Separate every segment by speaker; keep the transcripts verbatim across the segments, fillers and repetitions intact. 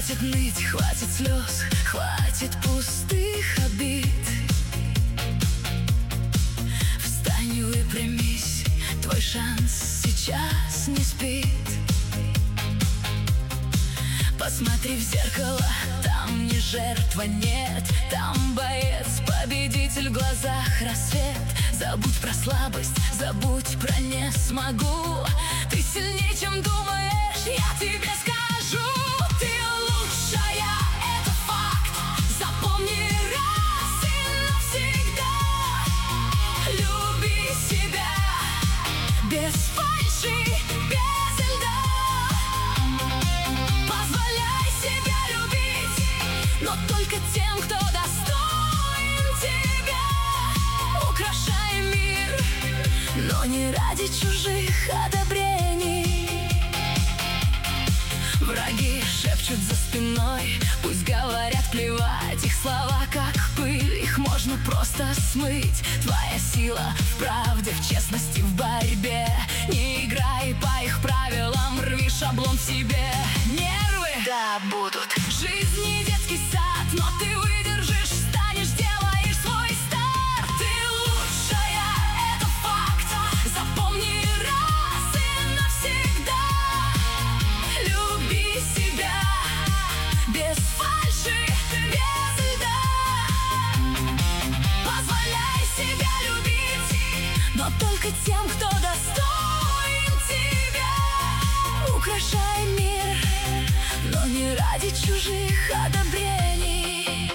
Speaker 1: Хватит ныть, хватит слез, хватит пустых обид. Встань и выпрямись, твой шанс сейчас не спит. Посмотри в зеркало, там не жертва, нет, там боец, победитель в глазах рассвет. Забудь про слабость, забудь про не смогу. Ты сильнее, чем думаешь, я тебе скажу. Ты лучшая, это факт, запомни раз и навсегда. Люби себя, без фальши, без льда. Позволяй себя любить, но только тем, кто достоин тебя. Украшай мир, но не ради чужих одобрений. Враги шепчут за спиной, пусть говорят, плевать. Их слова как пыль, их можно просто смыть. Твоя сила в правде, в честности, в борьбе. Не играй по их правилам, рви шаблон в себе. Нервы, да, будут. Жизнь не детский сад, но ты выдержишь, станешь, делаешь свой старт. Ты лучшая, это факт, запомни раз и навсегда. Люби себя, без фальши, без льда. Позволяй себя любить, но только тем, кто достоин тебя. Украшай мир, но не ради чужих одобрений.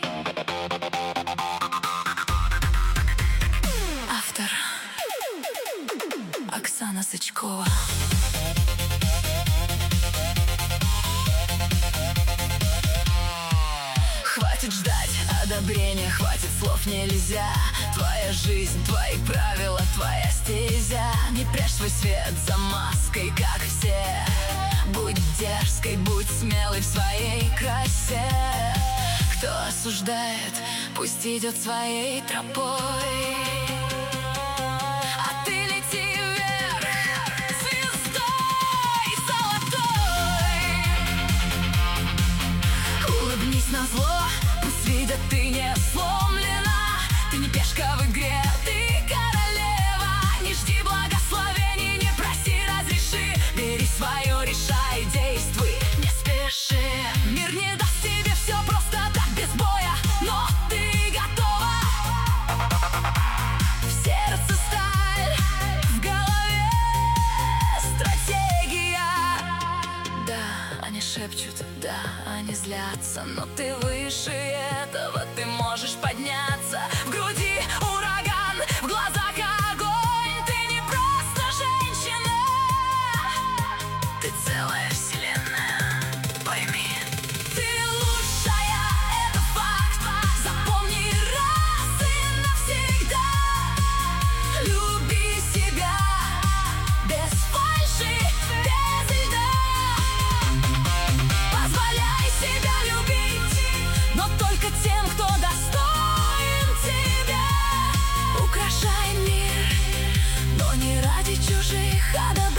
Speaker 1: Автор Оксана Сычкова. Хватит ждать одобрения, хватит слов, нельзя. Твоя жизнь, твои правила, твоя стезя. Не прячь свой свет за маской, как все. Будь дерзкой, будь смелой в своей красе. Кто осуждает, пусть идет своей тропой. А ты лети вверх, звездой золотой. Улыбнись назло, пусть видят, ты не сломлена. Ты не пешка в игре, ты королева. Не жди благословений, не проси, разреши. Бери свое, решай, действуй, не спеши. Мир не даст тебе все просто так, без боя, но ты готова. В сердце сталь, в голове стратегия. Да, они шепчут, да, они злятся, но ты выше этого, ты можешь подняться. В груди ураган, в глазах огонь. Ты не просто женщина, ты целая вселенная, пойми. Ты лучшая, это факт, запомни раз и навсегда. Люби себя, без фальши, без льда. Позволяй себя любить, но только тем, кто достоин тебя. Украшай мир, но не ради чужих одобрений.